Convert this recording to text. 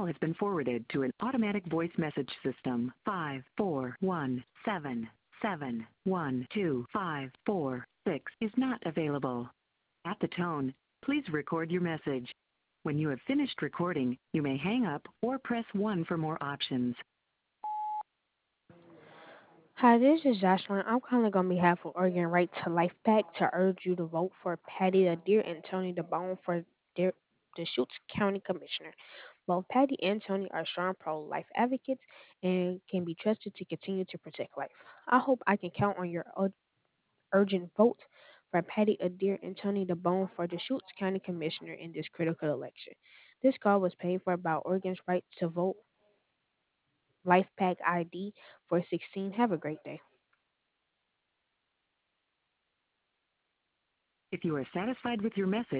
call has been forwarded to an automatic voice message system. 541771254 is not available. At the tone, please record your message. When you have finished recording, you may hang up or press 1 for more options. Hi, this is Jocelyn. I'm calling on behalf of Oregon Right to Life PAC to urge you to vote for Patty Adair and Tony DeBone for the Schutz County Commissioner. Both Patty and Tony are strong pro-life advocates and can be trusted to continue to protect life. I hope I can count on your urgent vote for Patty Adair and Tony DeBone for the Schutz County Commissioner in this critical election. This call was paid for by Oregon's Right to Vote Life PAC ID 416. Have a great day. If you are satisfied with your message,